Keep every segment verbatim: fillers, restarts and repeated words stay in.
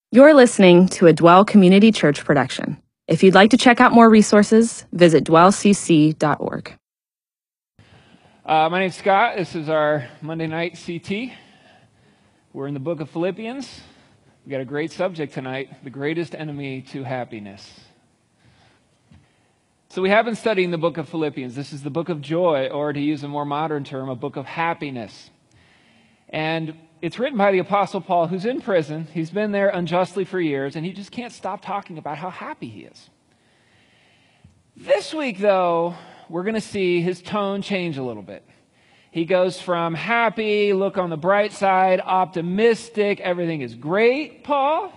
You're listening to a Dwell Community Church production. If you'd like to check out more resources, visit dwell c c dot org. Uh, my name's Scott. This is our Monday night C T. We're in the book of Philippians. We've got a great subject tonight, the greatest enemy to happiness. So we have been studying the book of Philippians. This is the book of joy, or to use a more modern term, a book of happiness. And it's written by the Apostle Paul, who's in prison. He's been there unjustly for years, and he just can't stop talking about how happy he is. This week, though, we're going to see his tone change a little bit. He goes from happy, look on the bright side, optimistic, everything is great, Paul,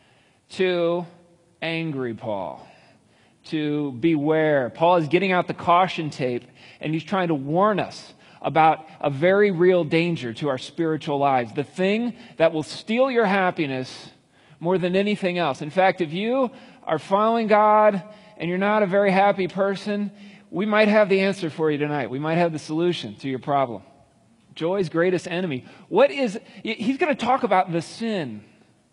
to angry Paul, to beware. Paul is getting out the caution tape, and he's trying to warn us about a very real danger to our spiritual lives, the thing that will steal your happiness more than anything else. In fact, if you are following God and you're not a very happy person, we might have the answer for you tonight. We might have the solution to your problem. Joy's greatest enemy. What is, he's going to talk about the sin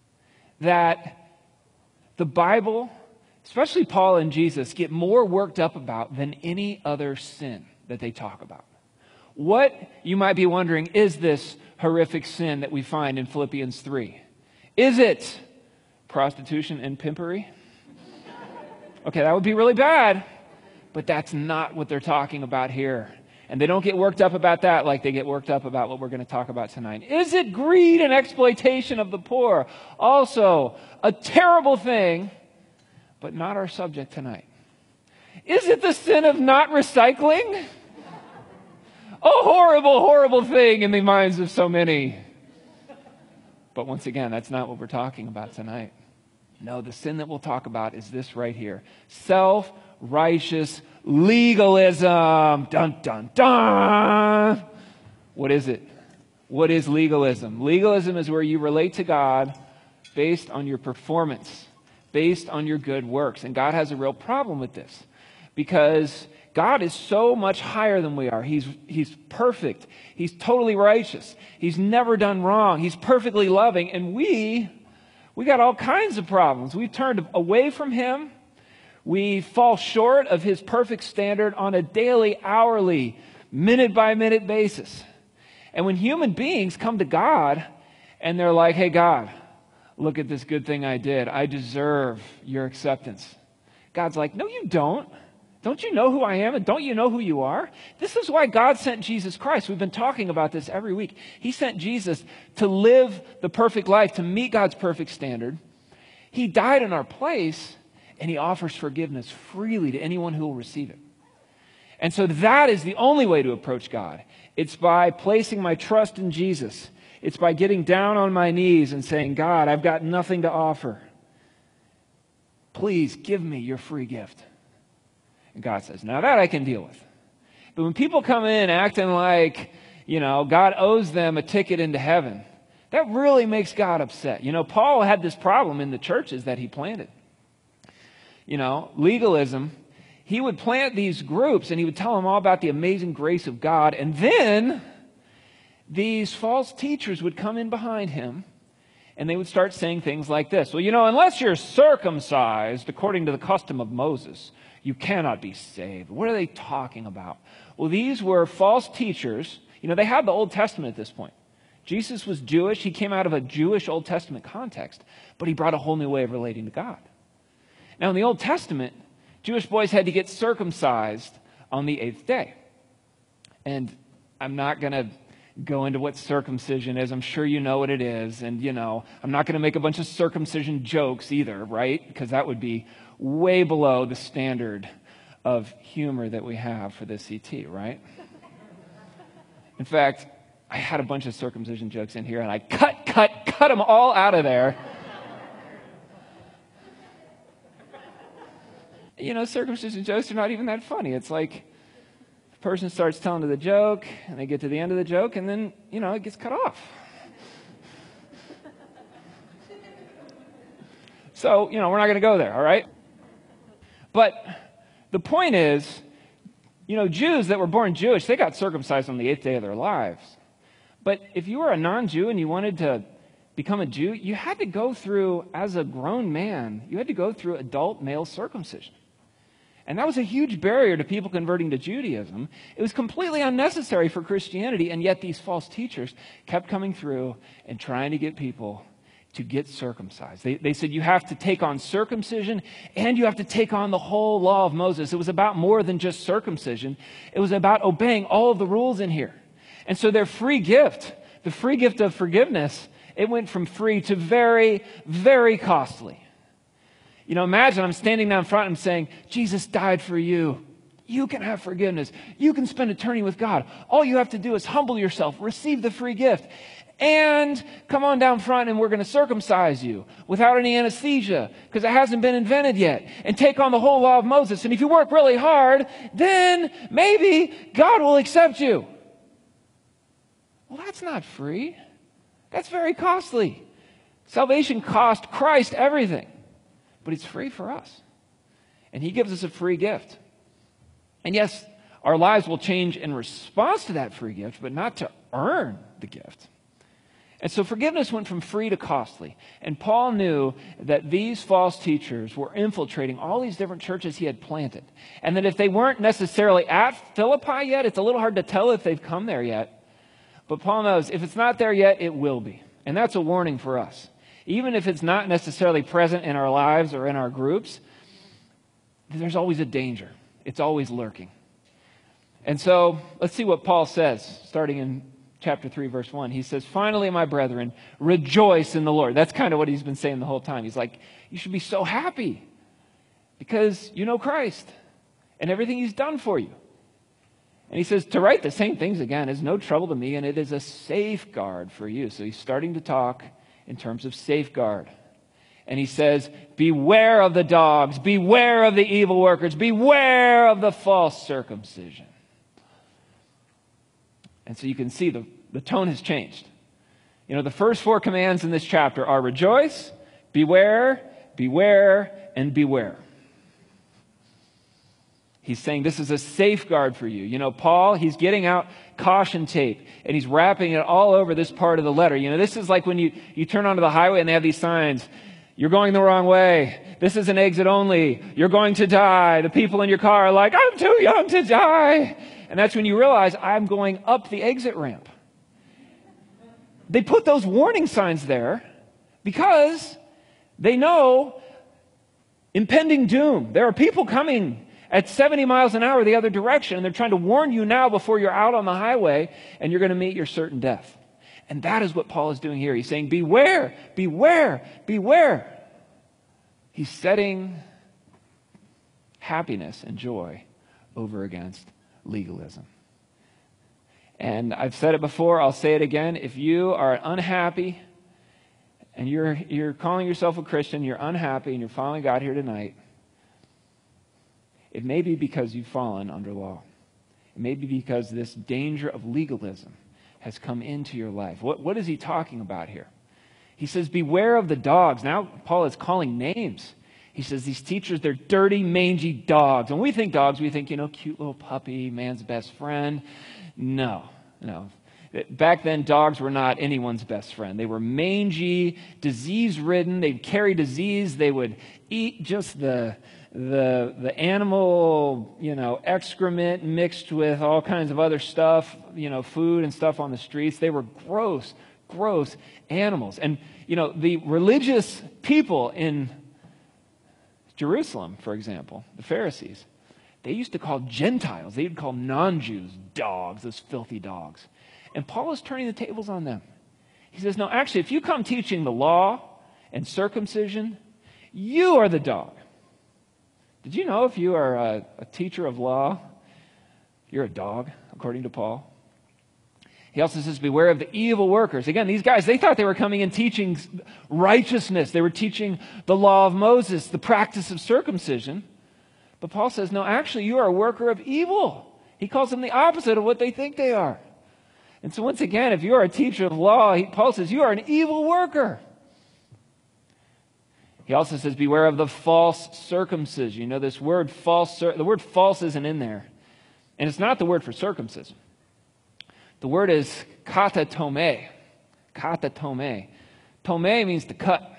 that the Bible, especially Paul and Jesus, get more worked up about than any other sin that they talk about. What, you might be wondering, is this horrific sin that we find in Philippians three? Is it prostitution and pimpery? Okay, that would be really bad, but that's not what they're talking about here. And they don't get worked up about that like they get worked up about what we're going to talk about tonight. Is it greed and exploitation of the poor? Also, a terrible thing, but not our subject tonight. Is it the sin of not recycling? A horrible, horrible thing in the minds of so many. But once again, that's not what we're talking about tonight. No, the sin that we'll talk about is this right here. Self-righteous legalism. Dun, dun, dun. What is it? What is legalism? Legalism is where you relate to God based on your performance, based on your good works. And God has a real problem with this because God is so much higher than we are. He's, he's perfect. He's totally righteous. He's never done wrong. He's perfectly loving. And we, we got all kinds of problems. We've turned away from Him. We fall short of His perfect standard on a daily, hourly, minute-by-minute basis. And when human beings come to God and they're like, hey, God, look at this good thing I did. I deserve your acceptance. God's like, no, you don't. Don't you know who I am and don't you know who you are? This is why God sent Jesus Christ. We've been talking about this every week. He sent Jesus to live the perfect life, to meet God's perfect standard. He died in our place and He offers forgiveness freely to anyone who will receive it. And so that is the only way to approach God. It's by placing my trust in Jesus. It's by getting down on my knees and saying, God, I've got nothing to offer. Please give me your free gift. And God says, now that I can deal with. But when people come in acting like, you know, God owes them a ticket into heaven, that really makes God upset. You know, Paul had this problem in the churches that he planted. You know, legalism. He would plant these groups and he would tell them all about the amazing grace of God. And then these false teachers would come in behind him and they would start saying things like this. Well, you know, unless you're circumcised according to the custom of Moses, you cannot be saved. What are they talking about? Well, these were false teachers. You know, they had the Old Testament at this point. Jesus was Jewish. He came out of a Jewish Old Testament context, but he brought a whole new way of relating to God. Now, in the Old Testament, Jewish boys had to get circumcised on the eighth day. And I'm not going to go into what circumcision is. I'm sure you know what it is. And, you know, I'm not going to make a bunch of circumcision jokes either, right? Because that would be way below the standard of humor that we have for this C T, right? In fact, I had a bunch of circumcision jokes in here, and I cut, cut, cut them all out of there. You know, circumcision jokes are not even that funny. It's like the person starts telling the joke, and they get to the end of the joke, and then, you know, it gets cut off. So, you know, we're not going to go there, all right? But the point is, you know, Jews that were born Jewish, they got circumcised on the eighth day of their lives. But if you were a non-Jew and you wanted to become a Jew, you had to go through, as a grown man, you had to go through adult male circumcision. And that was a huge barrier to people converting to Judaism. It was completely unnecessary for Christianity, and yet these false teachers kept coming through and trying to get people to get circumcised. They, they said you have to take on circumcision and you have to take on the whole law of Moses. It was about more than just circumcision. It was about obeying all of the rules in here. And so their free gift, the free gift of forgiveness, it went from free to very, very costly. You know, imagine I'm standing down front and I'm saying, Jesus died for you. You can have forgiveness. You can spend eternity with God. All you have to do is humble yourself, receive the free gift, and come on down front and we're going to circumcise you without any anesthesia because it hasn't been invented yet, and take on the whole law of Moses. And if you work really hard, then maybe God will accept you. Well, that's not free. That's very costly. Salvation cost Christ everything. But it's free for us. And he gives us a free gift. And yes, our lives will change in response to that free gift, but not to earn the gift. And so forgiveness went from free to costly. And Paul knew that these false teachers were infiltrating all these different churches he had planted. And that if they weren't necessarily at Philippi yet, it's a little hard to tell if they've come there yet. But Paul knows if it's not there yet, it will be. And that's a warning for us. Even if it's not necessarily present in our lives or in our groups, there's always a danger. It's always lurking. And so let's see what Paul says, starting in chapter three, verse one. He says, "Finally, my brethren, rejoice in the Lord." That's kind of what he's been saying the whole time. He's like, you should be so happy because you know Christ and everything he's done for you. And he says, to write the same things again is no trouble to me, and it is a safeguard for you. So he's starting to talk in terms of safeguard. And he says, beware of the dogs, beware of the evil workers, beware of the false circumcision. And so you can see the, the tone has changed. You know, the first four commands in this chapter are rejoice, beware, beware, and beware. He's saying this is a safeguard for you. You know, Paul, he's getting out caution tape and he's wrapping it all over this part of the letter. You know, this is like when you, you turn onto the highway and they have these signs. You're going the wrong way. This is an exit only. You're going to die. The people in your car are like, I'm too young to die. And that's when you realize I'm going up the exit ramp. They put those warning signs there because they know impending doom. There are people coming at seventy miles an hour the other direction, and they're trying to warn you now before you're out on the highway and you're going to meet your certain death. And that is what Paul is doing here. He's saying, beware, beware, beware. He's setting happiness and joy over against legalism. And I've said it before, I'll say it again. If you are unhappy and you're, you're calling yourself a Christian, you're unhappy and you're following God here tonight, it may be because you've fallen under law. It may be because this danger of legalism has come into your life. What, what is he talking about here? He says, beware of the dogs. Now, Paul is calling names. He says, these teachers, they're dirty, mangy dogs. When we think dogs, we think, you know, cute little puppy, man's best friend. No, no. Back then, dogs were not anyone's best friend. They were mangy, disease-ridden. They'd carry disease. They would eat just the... the the animal, you know, excrement mixed with all kinds of other stuff, you know, food and stuff on the streets. They were gross, gross animals. And, you know, the religious people in Jerusalem, for example, the Pharisees, they used to call Gentiles, they would call non-Jews dogs, those filthy dogs. And Paul is turning the tables on them. He says, no, actually, if you come teaching the law and circumcision, you are the dog. Did you know if you are a, a teacher of law, you're a dog, according to Paul? He also says, beware of the evil workers. Again, these guys, they thought they were coming and teaching righteousness. They were teaching the law of Moses, the practice of circumcision. But Paul says, no, actually, you are a worker of evil. He calls them the opposite of what they think they are. And so once again, if you are a teacher of law, he, Paul says, you are an evil worker. He also says, beware of the false circumcision. You know, this word false, the word false isn't in there. And it's not the word for circumcision. The word is katatome. Katatome. Tome means to cut.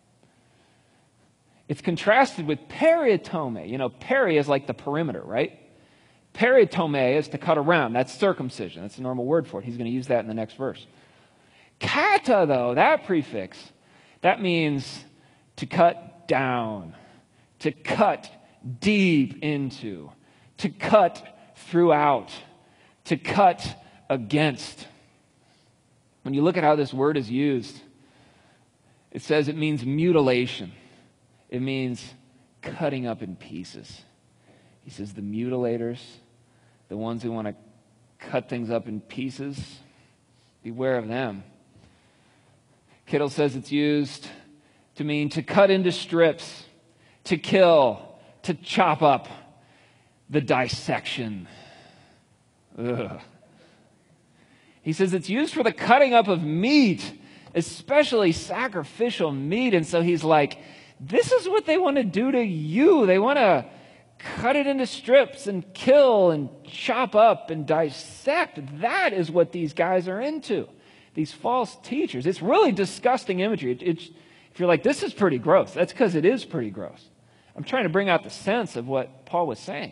It's contrasted with peritome. You know, peri is like the perimeter, right? Peritome is to cut around. That's circumcision. That's a normal word for it. He's going to use that in the next verse. Kata, though, that prefix, that means to cut down, to cut deep into, to cut throughout, to cut against. When you look at how this word is used, it says it means mutilation. It means cutting up in pieces. He says the mutilators, the ones who want to cut things up in pieces, beware of them. Kittle says it's used to mean to cut into strips, to kill, to chop up, the dissection. Ugh. He says it's used for the cutting up of meat, especially sacrificial meat. And so he's like, this is what they want to do to you. They want to cut it into strips and kill and chop up and dissect. That is what these guys are into, these false teachers. It's really disgusting imagery. It, it's, if you're like, this is pretty gross, that's because it is pretty gross. I'm trying to bring out the sense of what Paul was saying.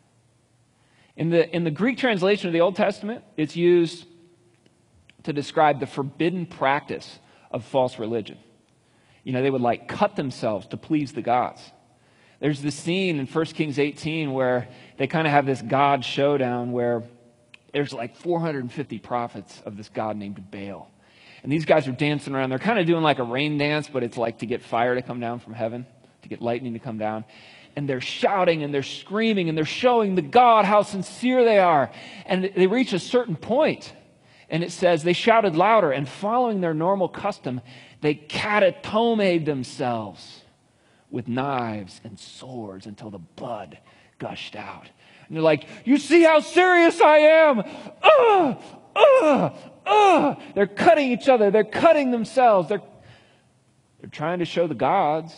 In the, in the Greek translation of the Old Testament, it's used to describe the forbidden practice of false religion. You know, they would like cut themselves to please the gods. There's this scene in First Kings eighteen where they kind of have this God showdown where there's like four hundred fifty prophets of this god named Baal. And these guys are dancing around. They're kind of doing like a rain dance, but it's like to get fire to come down from heaven, to get lightning to come down. And they're shouting and they're screaming and they're showing the God how sincere they are. And they reach a certain point, and it says they shouted louder, and following their normal custom, they catatomed themselves with knives and swords until the blood gushed out. And they're like, you see how serious I am? Ugh, ugh, ugh. They're cutting each other. They're cutting themselves. They're, they're trying to show the gods,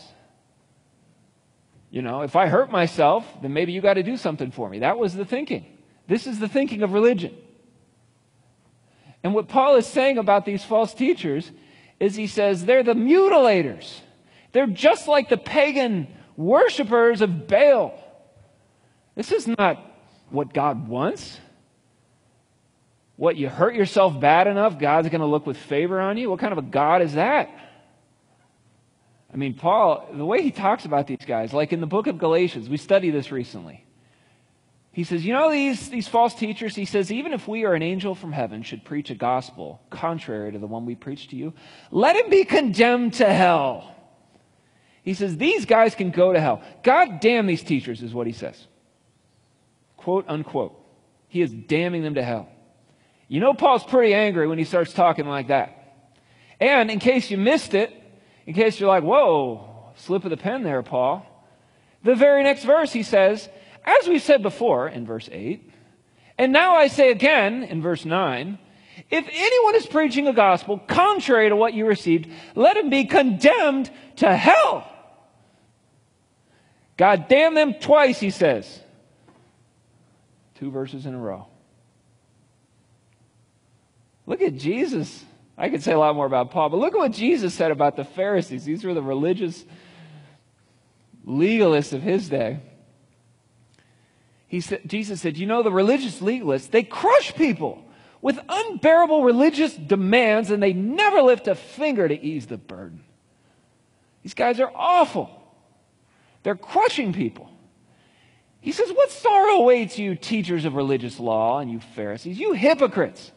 you know, if I hurt myself, then maybe you got to do something for me. That was the thinking. This is the thinking of religion. And what Paul is saying about these false teachers is he says they're the mutilators. They're just like the pagan worshipers of Baal. This is not what God wants. What, you hurt yourself bad enough, God's going to look with favor on you? What kind of a God is that? I mean, Paul, the way he talks about these guys, like in the book of Galatians, we studied this recently. He says, you know these, these false teachers, he says, even if we or an angel from heaven should preach a gospel contrary to the one we preach to you, let him be condemned to hell. He says, these guys can go to hell. God damn these teachers is what he says. Quote, unquote. He is damning them to hell. You know Paul's pretty angry when he starts talking like that. And in case you missed it, in case you're like, whoa, slip of the pen there, Paul. The very next verse he says, as we said before in verse eight, and now I say again in verse nine, if anyone is preaching a gospel contrary to what you received, let him be condemned to hell. God damn them twice, he says. Two verses in a row. Look at Jesus. I could say a lot more about Paul, but look at what Jesus said about the Pharisees. These were the religious legalists of his day. He said, Jesus said, you know, the religious legalists, they crush people with unbearable religious demands, and they never lift a finger to ease the burden. These guys are awful. They're crushing people. He says, what sorrow awaits you, teachers of religious law, and you Pharisees, you hypocrites.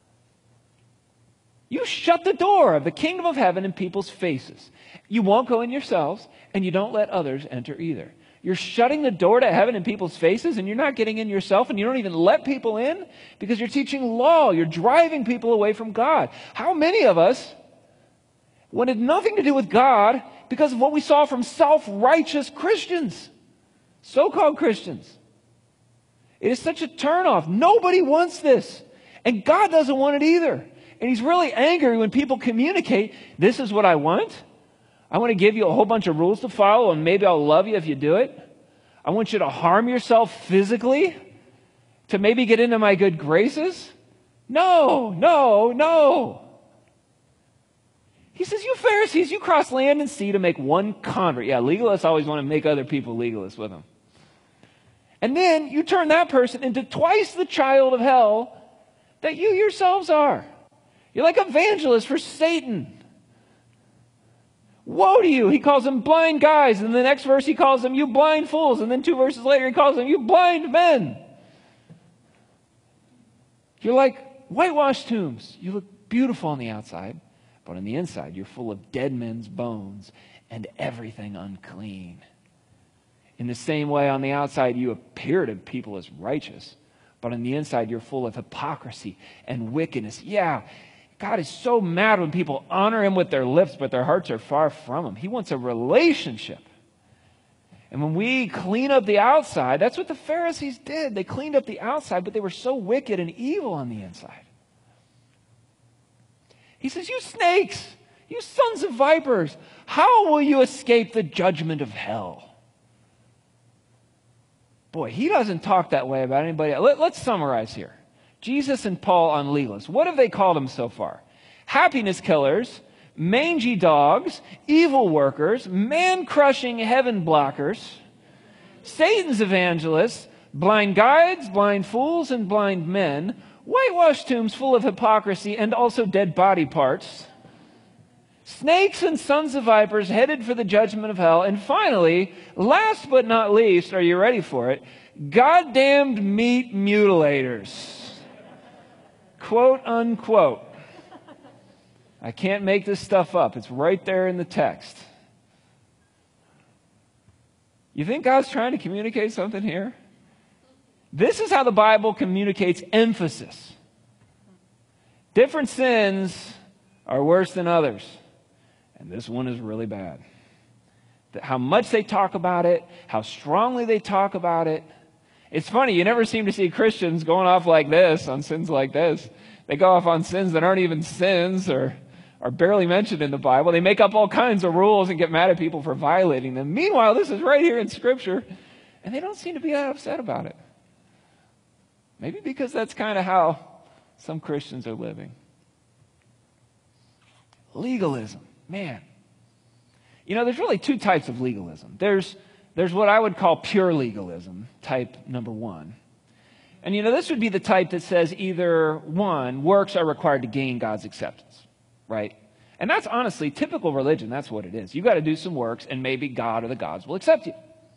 You shut the door of the kingdom of heaven in people's faces. You won't go in yourselves, and you don't let others enter either. You're shutting the door to heaven in people's faces, and you're not getting in yourself, and you don't even let people in because you're teaching law. You're driving people away from God. How many of us wanted nothing to do with God because of what we saw from self-righteous Christians, so-called Christians? It is such a turnoff. Nobody wants this, and God doesn't want it either. And he's really angry when people communicate, this is what I want. I want to give you a whole bunch of rules to follow, and maybe I'll love you if you do it. I want you to harm yourself physically to maybe get into my good graces. No, no, no. He says, you Pharisees, you cross land and sea to make one convert. Yeah, legalists always want to make other people legalists with them. And then you turn that person into twice the child of hell that you yourselves are. You're like evangelists for Satan. Woe to you. He calls them blind guys. And the next verse he calls them, you blind fools. And then two verses later he calls them, you blind men. You're like whitewashed tombs. You look beautiful on the outside, but on the inside you're full of dead men's bones and everything unclean. In the same way, on the outside you appear to people as righteous, but on the inside you're full of hypocrisy and wickedness. Yeah, God is so mad when people honor him with their lips, but their hearts are far from him. He wants a relationship. And when we clean up the outside, that's what the Pharisees did. They cleaned up the outside, but they were so wicked and evil on the inside. He says, you snakes, you sons of vipers, how will you escape the judgment of hell? Boy, he doesn't talk that way about anybody. Let, let's summarize here. Jesus and Paul on legalists. What have they called them so far? Happiness killers, mangy dogs, evil workers, man-crushing heaven blockers, Satan's evangelists, blind guides, blind fools, and blind men, whitewashed tombs full of hypocrisy and also dead body parts, snakes and sons of vipers headed for the judgment of hell, and finally, last but not least, are you ready for it? Goddamned meat mutilators. Quote, unquote. I can't make this stuff up. It's right there in the text. You think God's trying to communicate something here? This is how the Bible communicates emphasis. Different sins are worse than others. And this one is really bad. How much they talk about it, how strongly they talk about it. It's funny, you never seem to see Christians going off like this, on sins like this. They go off on sins that aren't even sins or are barely mentioned in the Bible. They make up all kinds of rules and get mad at people for violating them. Meanwhile, this is right here in Scripture, and they don't seem to be that upset about it. Maybe because that's kind of how some Christians are living. Legalism, man. You know, there's really two types of legalism. There's There's what I would call pure legalism, type number one. And you know, this would be the type that says either, one, works are required to gain God's acceptance, right? And that's honestly typical religion. That's what it is. You've got to do some works and maybe God or the gods will accept you.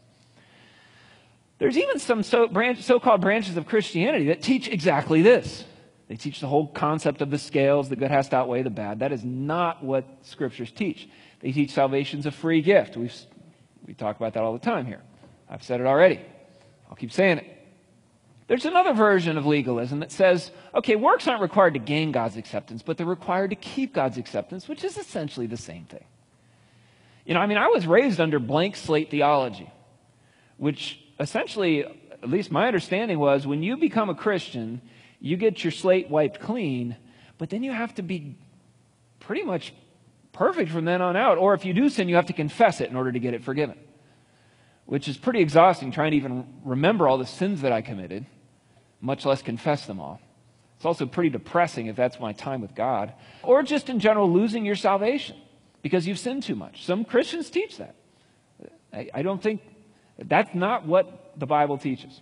There's even some so branch, so-called branches of Christianity that teach exactly this. They teach the whole concept of the scales, the good has to outweigh the bad. That is not what scriptures teach. They teach salvation's a free gift. We've We talk about that all the time here. I've said it already. I'll keep saying it. There's another version of legalism that says, okay, works aren't required to gain God's acceptance, but they're required to keep God's acceptance, which is essentially the same thing. You know, I mean, I was raised under blank slate theology, which essentially, at least my understanding was, when you become a Christian, you get your slate wiped clean, but then you have to be pretty much perfect from then on out. Or if you do sin, you have to confess it in order to get it forgiven, which is pretty exhausting, trying to even remember all the sins that I committed, much less confess them all. It's also pretty depressing if that's my time with God. Or just in general, losing your salvation because you've sinned too much. Some Christians teach that. I, I don't think, that's not what the Bible teaches.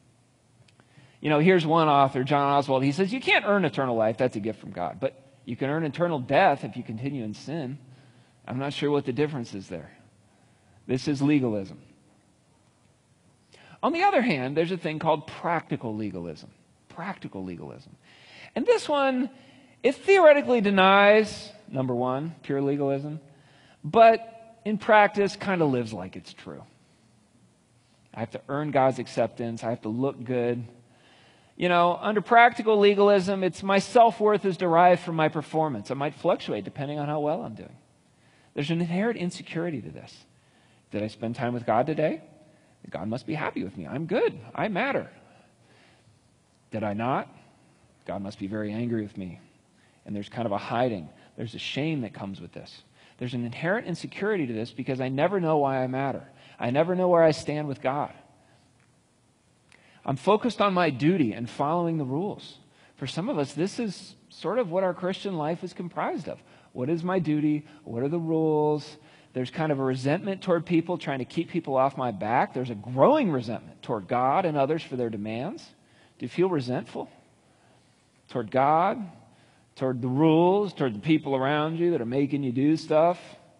You know, here's one author, John Oswald. He says, you can't earn eternal life. That's a gift from God. But you can earn eternal death if you continue in sin. I'm not sure what the difference is there. This is legalism. On the other hand, there's a thing called practical legalism. Practical legalism. And this one, it theoretically denies, number one, pure legalism, but in practice kind of lives like it's true. I have to earn God's acceptance. I have to look good. You know, under practical legalism, it's my self-worth is derived from my performance. It might fluctuate depending on how well I'm doing. There's an inherent insecurity to this. Did I spend time with God today? God must be happy with me. I'm good. I matter. Did I not? God must be very angry with me. And there's kind of a hiding. There's a shame that comes with this. There's an inherent insecurity to this because I never know why I matter. I never know where I stand with God. I'm focused on my duty and following the rules. For some of us, this is sort of what our Christian life is comprised of. What is my duty? What are the rules? There's kind of a resentment toward people, trying to keep people off my back. There's a growing resentment toward God and others for their demands. Do you feel resentful toward God, toward the rules, toward the people around you that are making you do stuff?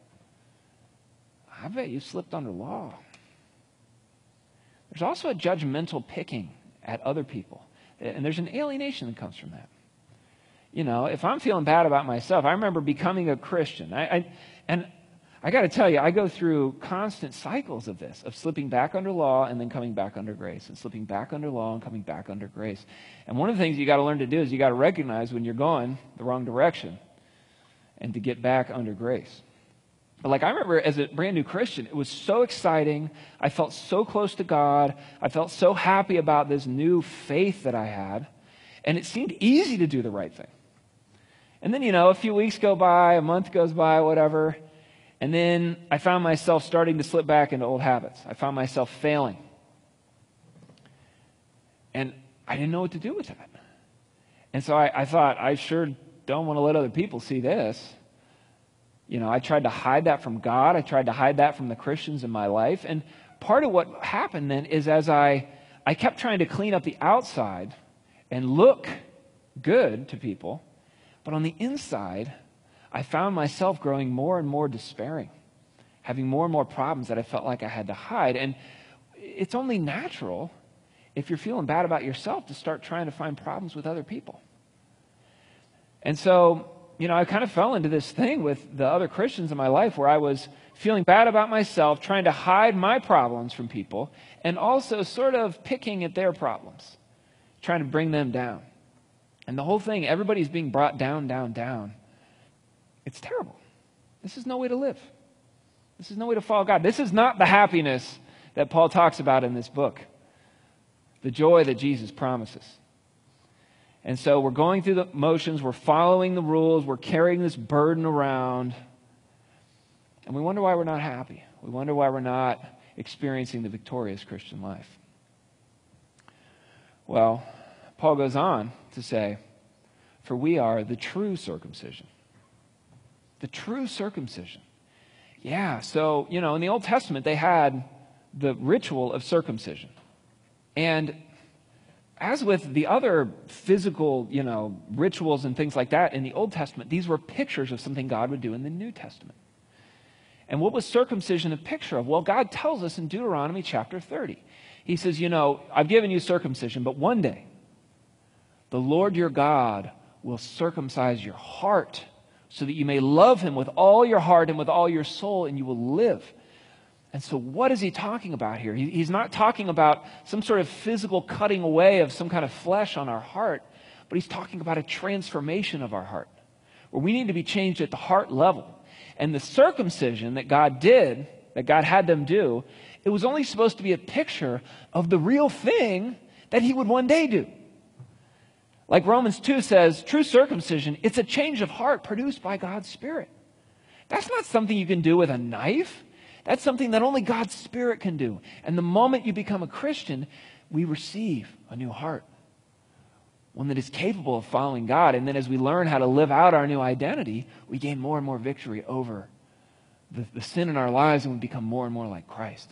I bet you slipped under law. There's also a judgmental picking at other people. And there's an alienation that comes from that. You know, if I'm feeling bad about myself, I remember becoming a Christian. I, I and I got to tell you, I go through constant cycles of this, of slipping back under law and then coming back under grace, and slipping back under law and coming back under grace. And one of the things you got to learn to do is you got to recognize when you're going the wrong direction and to get back under grace. But like I remember as a brand new Christian, it was so exciting. I felt so close to God. I felt so happy about this new faith that I had. And it seemed easy to do the right thing. And then, you know, a few weeks go by, a month goes by, whatever. And then I found myself starting to slip back into old habits. I found myself failing. And I didn't know what to do with that. And so I, I thought, I sure don't want to let other people see this. You know, I tried to hide that from God. I tried to hide that from the Christians in my life. And part of what happened then is as I, I kept trying to clean up the outside and look good to people, but on the inside, I found myself growing more and more despairing, having more and more problems that I felt like I had to hide. And it's only natural, if you're feeling bad about yourself, to start trying to find problems with other people. And so, you know, I kind of fell into this thing with the other Christians in my life where I was feeling bad about myself, trying to hide my problems from people, and also sort of picking at their problems, trying to bring them down. And the whole thing, everybody's being brought down, down, down. It's terrible. This is no way to live. This is no way to follow God. This is not the happiness that Paul talks about in this book, the joy that Jesus promises. And so we're going through the motions, we're following the rules, we're carrying this burden around, and we wonder why we're not happy. We wonder why we're not experiencing the victorious Christian life. Well, Paul goes on to say, for we are the true circumcision. The true circumcision. Yeah, so, you know, in the Old Testament, they had the ritual of circumcision. And as with the other physical, you know, rituals and things like that in the Old Testament, these were pictures of something God would do in the New Testament. And what was circumcision a picture of? Well, God tells us in Deuteronomy chapter thirty. He says, you know, I've given you circumcision, but one day the Lord your God will circumcise your heart so that you may love him with all your heart and with all your soul, and you will live. And so what is he talking about here? He, he's not talking about some sort of physical cutting away of some kind of flesh on our heart, but he's talking about a transformation of our heart, where we need to be changed at the heart level. And the circumcision that God did, that God had them do, it was only supposed to be a picture of the real thing that he would one day do. Like Romans two says, true circumcision, it's a change of heart produced by God's Spirit. That's not something you can do with a knife. That's something that only God's Spirit can do. And the moment you become a Christian, we receive a new heart, one that is capable of following God. And then as we learn how to live out our new identity, we gain more and more victory over the, the sin in our lives, and we become more and more like Christ.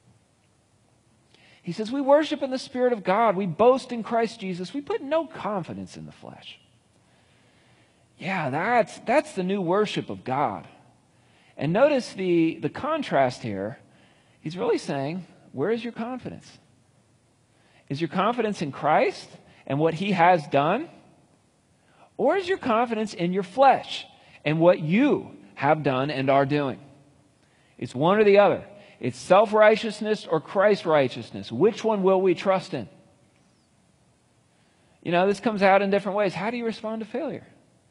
He says, we worship in the Spirit of God. We boast in Christ Jesus. We put no confidence in the flesh. Yeah, that's, that's the new worship of God. And notice the, the contrast here. He's really saying, where is your confidence? Is your confidence in Christ and what he has done? Or is your confidence in your flesh and what you have done and are doing? It's one or the other. It's self-righteousness or Christ-righteousness. Which one will we trust in? You know, this comes out in different ways. How do you respond to failure?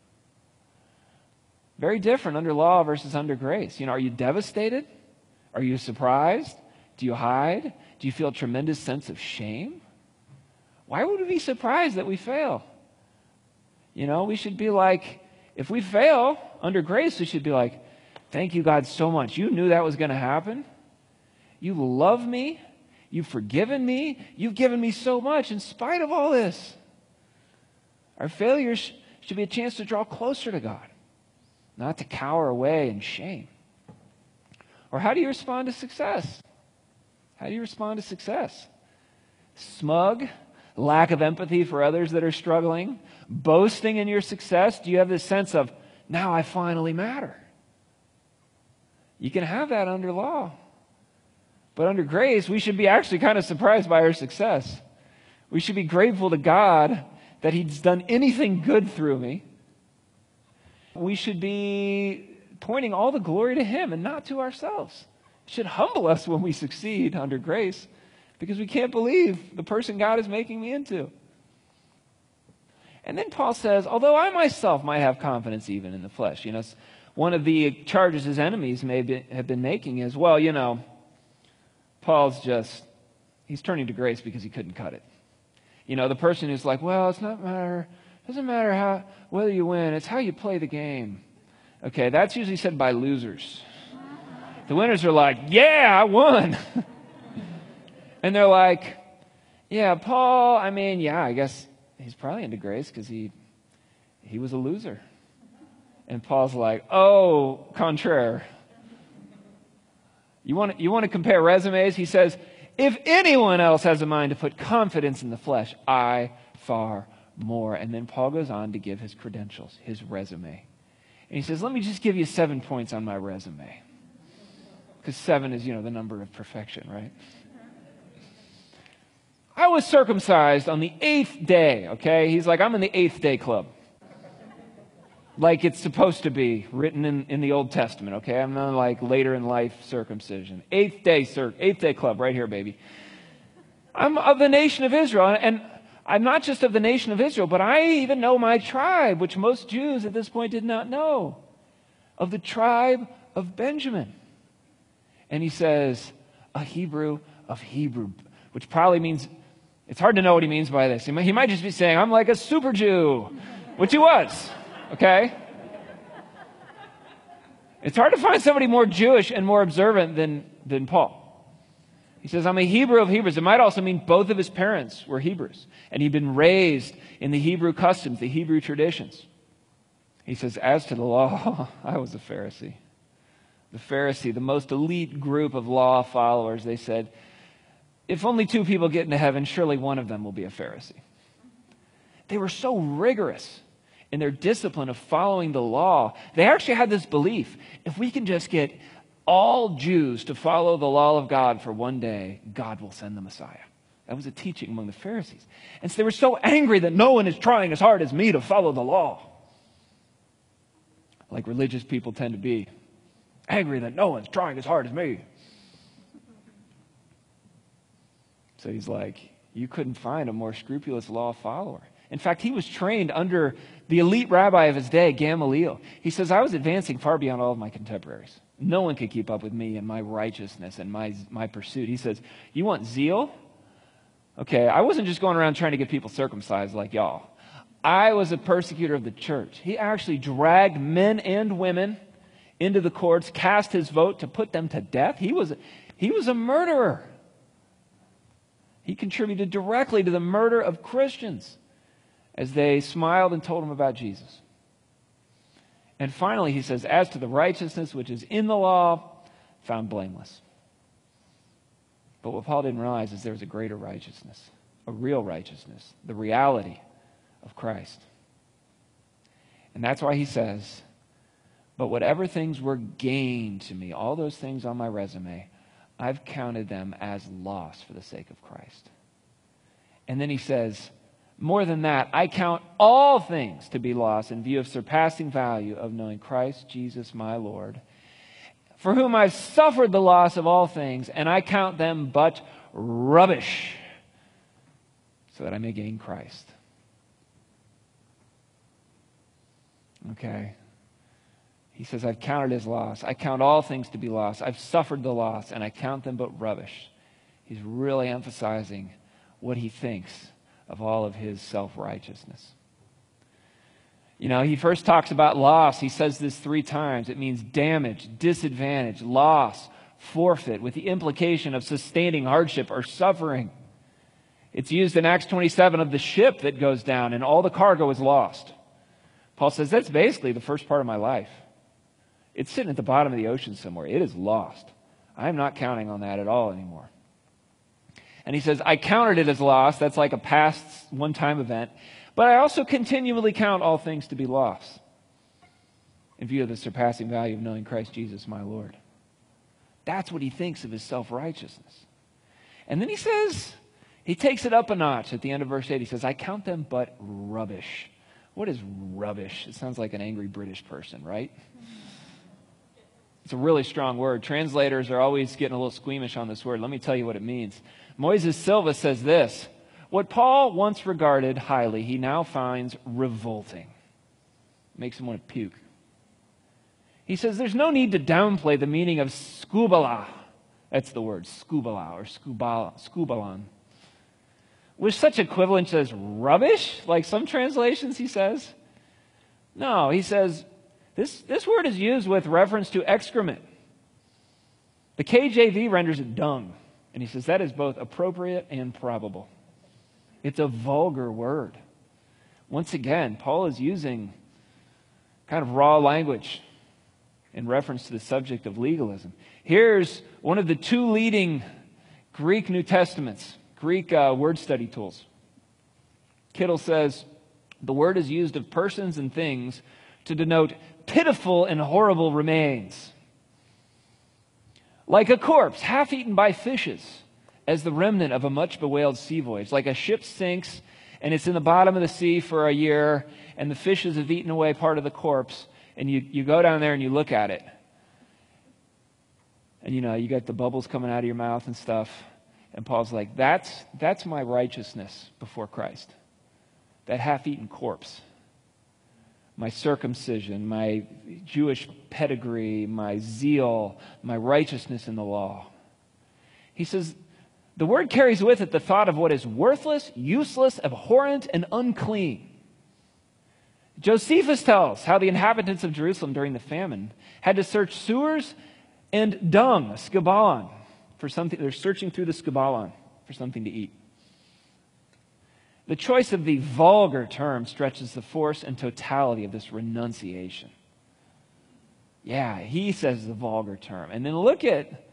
Very different under law versus under grace. You know, are you devastated? Are you surprised? Do you hide? Do you feel a tremendous sense of shame? Why would we be surprised that we fail? You know, we should be like, if we fail under grace, we should be like, thank you, God, so much. You knew that was going to happen. You love me. You've forgiven me. You've given me so much in spite of all this. Our failures should be a chance to draw closer to God. not to cower away in shame. Or how do you respond to success? How do you respond to success? Smug? Lack of empathy for others that are struggling? Boasting in your success? Do you have this sense of, now I finally matter? You can have that under law. But under grace, we should be actually kind of surprised by our success. We should be grateful to God that He's done anything good through me. We should be pointing all the glory to Him and not to ourselves. It should humble us when we succeed under grace, because we can't believe the person God is making me into. And then Paul says, although I myself might have confidence even in the flesh, you know, one of the charges his enemies may be, have been making is, well, you know, Paul's just, he's turning to grace because he couldn't cut it. You know, the person who's like, well, it's not matter, doesn't matter how whether you win, it's how you play the game. Okay, that's usually said by losers. The winners are like, yeah, I won. And they're like, yeah, Paul, I mean, yeah, I guess he's probably into grace because he he was a loser. And Paul's like, oh, contraire. You want to, you want to compare resumes? He says, if anyone else has a mind to put confidence in the flesh, I far more. And then Paul goes on to give his credentials, his resume. And he says, let me just give you seven points on my resume. Because seven is, you know, the number of perfection, right? I was circumcised on the eighth day, okay? He's like, I'm in the eighth day club. Like it's supposed to be written in, in the Old Testament, okay? I'm not like later in life circumcision. Eighth day, cir- eighth day club right here, baby. I'm of the nation of Israel, and I'm not just of the nation of Israel, but I even know my tribe, which most Jews at this point did not know, of the tribe of Benjamin. And he says, a Hebrew of Hebrew, which probably means, it's hard to know what he means by this. He might, he might just be saying, I'm like a super Jew, which he was, okay? It's hard to find somebody more Jewish and more observant than, than Paul. He says, I'm a Hebrew of Hebrews. It might also mean both of his parents were Hebrews, and he'd been raised in the Hebrew customs, the Hebrew traditions. He says, as to the law, I was a Pharisee. The Pharisee, the most elite group of law followers, they said, if only two people get into heaven, surely one of them will be a Pharisee. They were so rigorous in their discipline of following the law. They actually had this belief, if we can just get all Jews to follow the law of God for one day, God will send the Messiah. That was a teaching among the Pharisees. And so they were so angry that no one is trying as hard as me to follow the law. Like religious people tend to be. Angry that no one's trying as hard as me. So he's like, you couldn't find a more scrupulous law follower. In fact, he was trained under the elite rabbi of his day, Gamaliel. He says, I was advancing far beyond all of my contemporaries. No one could keep up with me and my righteousness and my, my pursuit. He says, you want zeal? Okay, I wasn't just going around trying to get people circumcised like y'all. I was a persecutor of the church. He actually dragged men and women into the courts, cast his vote to put them to death. He was, he was a murderer. He contributed directly to the murder of Christians as they smiled and told him about Jesus. And finally, he says, as to the righteousness which is in the law, found blameless. But what Paul didn't realize is there was a greater righteousness, a real righteousness, the reality of Christ. And that's why he says, but whatever things were gained to me, all those things on my resume, I've counted them as loss for the sake of Christ. And then he says, more than that, I count all things to be lost in view of surpassing value of knowing Christ Jesus my Lord, for whom I've suffered the loss of all things, and I count them but rubbish, so that I may gain Christ. Okay. He says, I've counted as loss. I count all things to be lost. I've suffered the loss, and I count them but rubbish. He's really emphasizing what he thinks of all of his self-righteousness. You know, he first talks about loss. He says this three times. It means damage, disadvantage, loss, forfeit, with the implication of sustaining hardship or suffering. It's used in Acts twenty-seven of the ship that goes down and all the cargo is lost. Paul says, that's basically the first part of my life. It's sitting at the bottom of the ocean somewhere. It is lost. I'm not counting on that at all anymore. And he says, I counted it as lost. That's like a past one-time event. But I also continually count all things to be lost in view of the surpassing value of knowing Christ Jesus, my Lord. That's what he thinks of his self-righteousness. And then he says, he takes it up a notch at the end of verse eight. He says, I count them but rubbish. What is rubbish? It sounds like an angry British person, right? It's a really strong word. Translators are always getting a little squeamish on this word. Let me tell you what it means. Moises Silva says this: what Paul once regarded highly, he now finds revolting. Makes him want to puke. He says there's no need to downplay the meaning of skubala. That's the word, skubala or skubala, skubalan. With such equivalent as rubbish, like some translations, he says. No, he says this, this word is used with reference to excrement. The K J V renders it dung. And he says that is both appropriate and probable. It's a vulgar word. Once again, Paul is using kind of raw language in reference to the subject of legalism. Here's one of the two leading Greek New Testaments, Greek uh, word study tools. Kittle says, the word is used of persons and things to denote pitiful and horrible remains. Like a corpse half-eaten by fishes as the remnant of a much bewailed sea voyage. Like a ship sinks and it's in the bottom of the sea for a year and the fishes have eaten away part of the corpse, and you, you go down there and you look at it. And you know, you got the bubbles coming out of your mouth and stuff. And Paul's like, that's, that's my righteousness before Christ. That half-eaten corpse. My circumcision, my Jewish pedigree, my zeal, my righteousness in the law. He says, the word carries with it the thought of what is worthless, useless, abhorrent, and unclean. Josephus tells how the inhabitants of Jerusalem during the famine had to search sewers and dung, scabalon, for something. They're searching through the scabalon for something to eat. The choice of the vulgar term stretches the force and totality of this renunciation. Yeah, he says the vulgar term. And then look at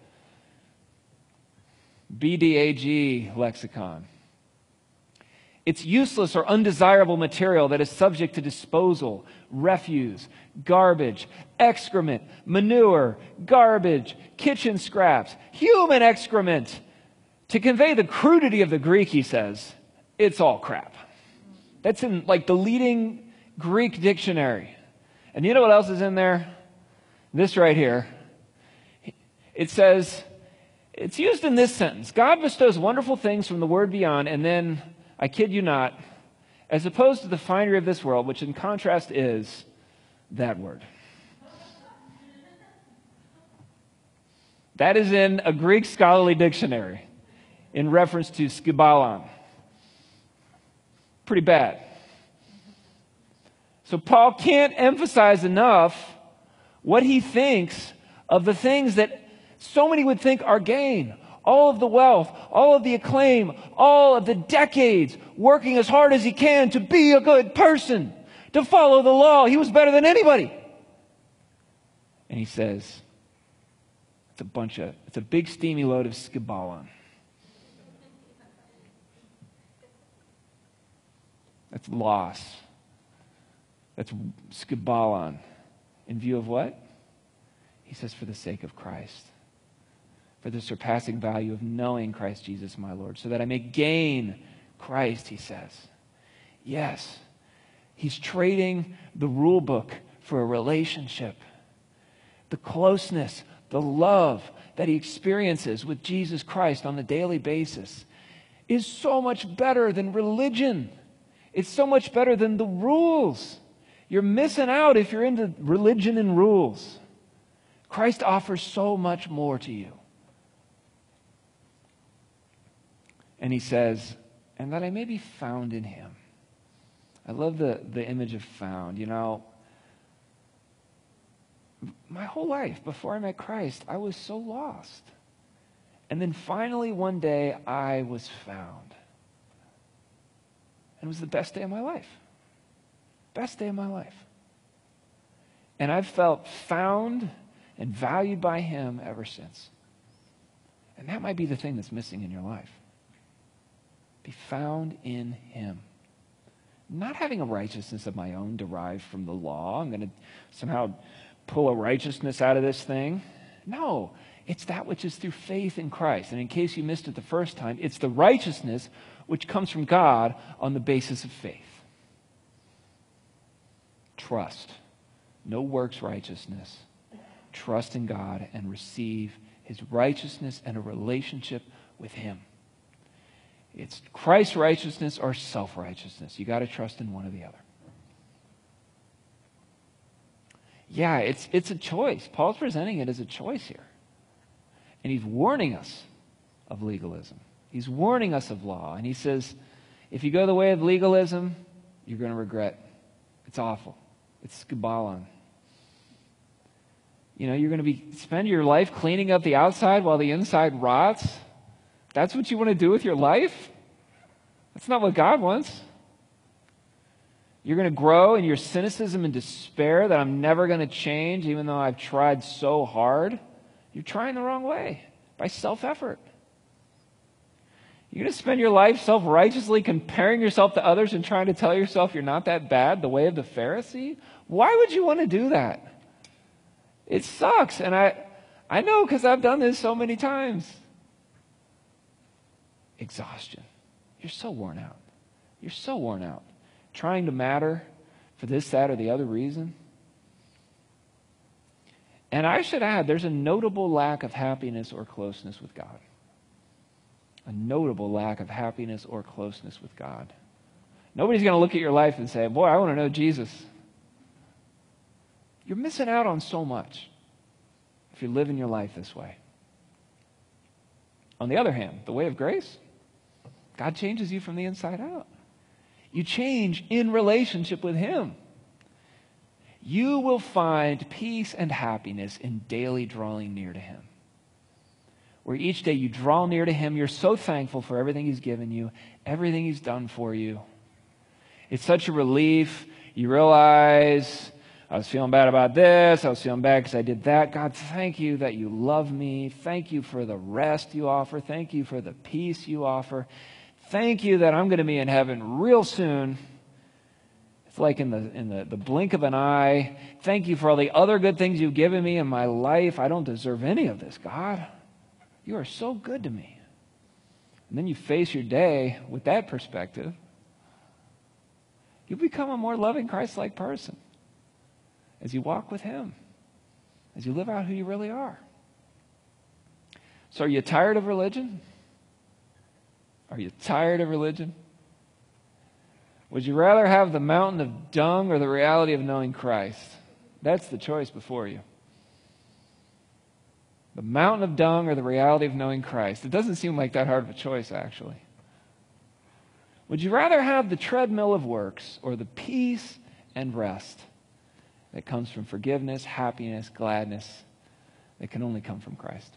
B D A G lexicon. It's useless or undesirable material that is subject to disposal, refuse, garbage, excrement, manure, garbage, kitchen scraps, human excrement. To convey the crudity of the Greek, he says, it's all crap. That's in like the leading Greek dictionary. And you know what else is in there? This right here. It says, it's used in this sentence. God bestows wonderful things from the word beyond, and then, I kid you not, as opposed to the finery of this world, which in contrast is that word. That is in a Greek scholarly dictionary in reference to skibalon. Pretty bad. So Paul can't emphasize enough what he thinks of the things that so many would think are gain. All of the wealth, all of the acclaim, all of the decades working as hard as he can to be a good person, to follow the law. He was better than anybody. And he says, it's a bunch of, it's a big steamy load of skibalon. That's loss. That's skibalon. In view of what? He says, for the sake of Christ. For the surpassing value of knowing Christ Jesus, my Lord, so that I may gain Christ, he says. Yes, he's trading the rule book for a relationship. The closeness, the love that he experiences with Jesus Christ on a daily basis is so much better than religion. It's so much better than the rules. You're missing out if you're into religion and rules. Christ offers so much more to you. And he says, and that I may be found in him. I love the, the image of found. You know, my whole life before I met Christ, I was so lost. And then finally one day I was found. And it was the best day of my life. Best day of my life. And I've felt found and valued by him ever since. And that might be the thing that's missing in your life. Be found in him. Not having a righteousness of my own derived from the law. I'm going to somehow pull a righteousness out of this thing. No, it's that which is through faith in Christ. And in case you missed it the first time, it's the righteousness which comes from God on the basis of faith. Trust. No works righteousness. Trust in God and receive his righteousness and a relationship with him. It's Christ's righteousness or self-righteousness. You got to trust in one or the other. Yeah, it's it's a choice. Paul's presenting it as a choice here. And he's warning us of legalism. He's warning us of law. And he says, if you go the way of legalism, you're going to regret. It's awful. It's skubalon. You know, you're going to be spend your life cleaning up the outside while the inside rots. That's what you want to do with your life? That's not what God wants. You're going to grow in your cynicism and despair that I'm never going to change even though I've tried so hard. You're trying the wrong way by self-effort. You're going to spend your life self-righteously comparing yourself to others and trying to tell yourself you're not that bad, the way of the Pharisee? Why would you want to do that? It sucks. And I, I know because I've done this so many times. Exhaustion. You're so worn out. You're so worn out. Trying to matter for this, that, or the other reason. And I should add, there's a notable lack of happiness or closeness with God. A notable lack of happiness or closeness with God. Nobody's going to look at your life and say, boy, I want to know Jesus. You're missing out on so much if you're living your life this way. On the other hand, the way of grace, God changes you from the inside out. You change in relationship with him. You will find peace and happiness in daily drawing near to him. Where each day you draw near to him, you're so thankful for everything he's given you, everything he's done for you. It's such a relief. You realize, I was feeling bad about this. I was feeling bad because I did that. God, thank you that you love me. Thank you for the rest you offer. Thank you for the peace you offer. Thank you that I'm going to be in heaven real soon. It's like in the in the, the blink of an eye. Thank you for all the other good things you've given me in my life. I don't deserve any of this, God. You are so good to me. And then you face your day with that perspective. You become a more loving, Christ-like person as you walk with him, as you live out who you really are. So are you tired of religion? Are you tired of religion? Would you rather have the mountain of dung or the reality of knowing Christ? That's the choice before you. The mountain of dung or the reality of knowing Christ? It doesn't seem like that hard of a choice, actually. Would you rather have the treadmill of works or the peace and rest that comes from forgiveness, happiness, gladness that can only come from Christ?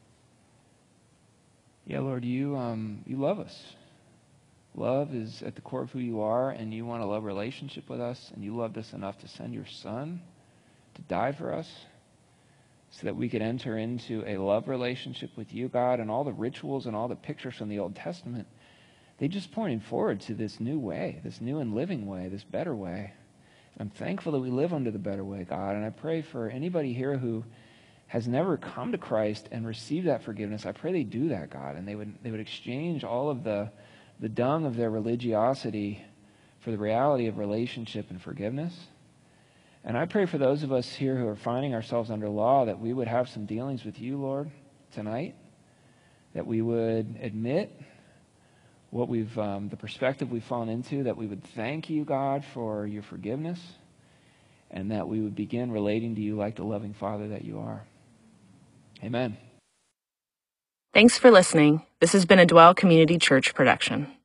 Yeah, Lord, you um, you love us. Love is at the core of who you are, and you want a love relationship with us, and you loved us enough to send your Son to die for us so that we could enter into a love relationship with you, God. And all the rituals and all the pictures from the Old Testament, they just pointed forward to this new way, this new and living way, this better way. I'm thankful that we live under the better way, God, and I pray for anybody here who has never come to Christ and received that forgiveness. I pray they do that, God, and they would they would exchange all of the the dung of their religiosity for the reality of relationship and forgiveness. And I pray for those of us here who are finding ourselves under law that we would have some dealings with you, Lord, tonight, that we would admit what we've, um, the perspective we've fallen into, that we would thank you, God, for your forgiveness, and that we would begin relating to you like the loving Father that you are. Amen. Thanks for listening. This has been a Dwell Community Church production.